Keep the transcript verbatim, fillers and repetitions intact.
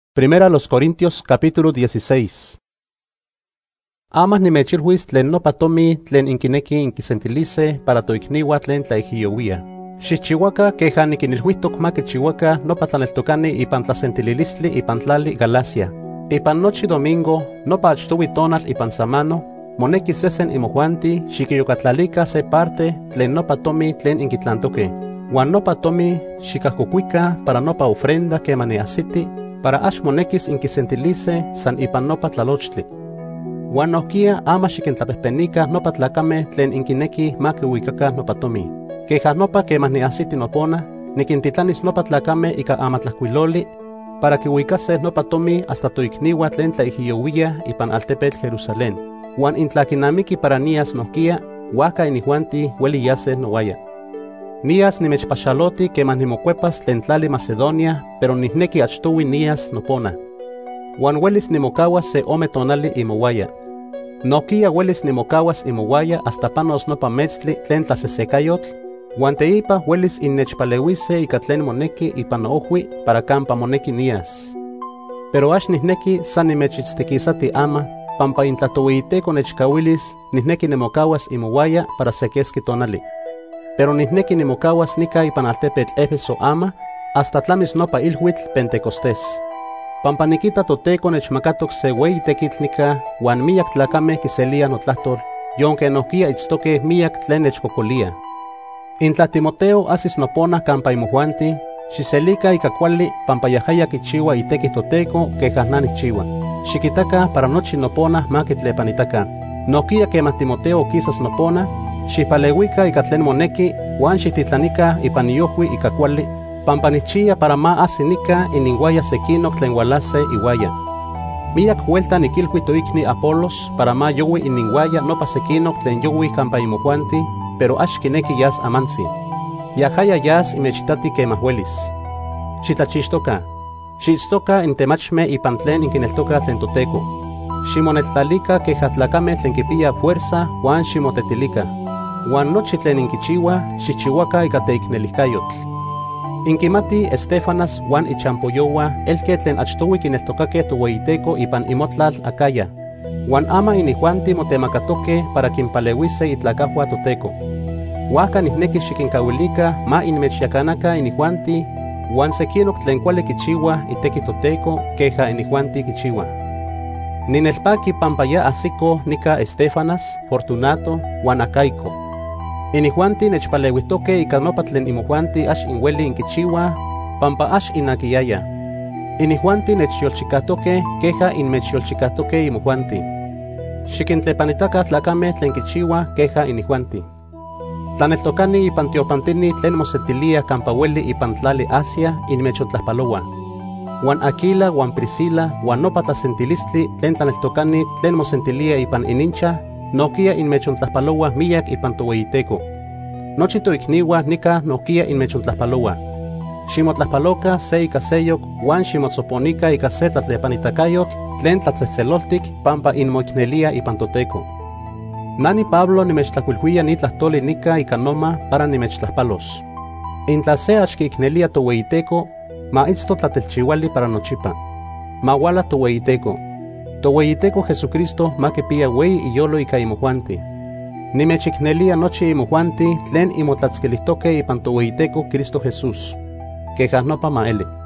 Primera a los Corintios capítulo dieciséis. Amas nimechilhuis tlen nopa tomi tlen inkineki inkisentilice para toikniwa tlen tlaijiyowia. Xixchihuaca queja nikinilhuitok ma kichihuaca nopa tlaneltokani ipan tlasentililistli ipan tlali Galacia. Ipan nochi domingo, nopa achtowi tonal ipan samano, moneki sesen imojuanti xikiyokatlalica se parte tlen nopa tomi tlen inkitlantoke. Wan nopa tomi xikajkokuika para nopa ofrenda kemani asiti, para ax monekis inkisentilice san ipan nopa tlalochtli. Wan nohkia ama xikintlapehpenika nopa tlakame tlen inkineki ma kiuikaka nopa tomi. Queja nopa kemani asiti nopona, nikintitlanis nopa tlakame ika amatlajkuiloli, para kiuikase nopa tomi hasta toikniwa tlen tlaijiyowia ipan altepetl Jerusalén. Wan intlakinamiki para nias nohkia, huajka inijuanti hueli yase nowaya. Nias nimechpaxaloti keman nimokuepas tlen tlali Macedonia, pero nihneki achtowi nias nopona. Wan huelis nimokawas se ome tonali imowaya. Nohkia huelis nimokawas imowaya hasta panos nopa metztli tlen tlasesekayotl, wan teipa huelis innechpaleuise ika tlen moneki ipan noojui para kampa moneki nias. Pero ax nihneki san nimechitztikisati ama, pampa intlatowiteko nechkawilis nihneki nimokawas imowaya para sekeski tonali. Pero nihneki nimokawas nika ipan altepetl Éfeso ama, hasta tlamis nopa ilhuitl Pentecostés. Pampa nikita toteko nechmakatok se weyi tekitl nika, wan miyak tlakame kiselia notlahtol, yonke nohkia itztoke miyak tlen nechkokolia. Intla Timoteo asis nopona kampa imojuanti, xiselika ika kuali pampa yahaya kichiwa iteki toteko kejah nikchiwa. Xikitaka para nochi nopona ma kitlepanitaka. Nohkia kema Timoteo kisas nopona, xipaleuika ika tlen moneki, wan xititlanika ipan iohui ika kuali, pampa nichia para ma asinika ininguaya sekinok tlen walase iwaya. Miyak huelta nikilhui toikni Apolos para ma yowi ininguaya nopa sekinok tlen yowi kampa imojuanti, pero ax kineki yas amantzi. Yahaya yas imechitati kemah huelis. Xitlachixtoka. Xiitztoka intemachme ipan tlen inkineltoka tlen toteko. Ximoneltlalika queja tlakame tlen kipiya fuerza wan ximotetilika. Wan nochi tlen inkichiwa, xichihuaka ika teiknelihkayotl. Inkimati Estefanas wan ichampoyowa elke tlen achtowi kineltokake toweyiteko ipan imotlal Acaya. Wan ama inijuanti motemakatoke para kinpaleuise itlakahua toteko. Huajka nihneki xikinkawilika ma inmechyakanaka inijuanti, wan sekinok tlen kuali kichiwa iteki toteko queja inijuanti kichiwa. Ninelpaki pampa ya asiko nika Estefanas, Fortunato, wan Acaico. Inijuanti nechpaleuitoke ika nopa tlen imojuanti ax inweli inkichiwa, pampa ax inakiyaya. Inijuanti nechyolchikatoke queja inmechyolchikatoke imojuanti. Xikintlepanitaka tlakame tlen kichiwa queja inijuanti. Tlaneltokani ipan tiopantini tlen mosetilia kampa hueli ipan tlali Asia inmechontlajpalowa. Wan Aquila wan Priscila wan nopa tlasentilistli tlen tlaneltokani tlen mosentilia ipan inincha, nohkia inmechontlajpalowa miyak ipan toweyiteko. Nochi toikniwa nika nohkia inmechontlajpalowa. Ximotlajpaloka se ika seyok wan ximotsoponika ika se tlatlepanitakayotl tlen tlatzejtzeloltik pampa inmoiknelia ipan toteko. Nani Pablo nimechtlakuilhuia ni tlahtoli nika ika noma para nimechtlajpalos. Intla se ax kiiknelia toweyiteko, ma itzto tlatelchiuali para nochipa. Ma wala toweyiteko. Toweyiteko Jesucristo ma kipiya weyi iyolo ika imojuanti. Nimechiknelia nochi imojuanti tlen imotlatzkelihtoke ipan toweyiteko Cristo Jesús. Queja nopa maeli.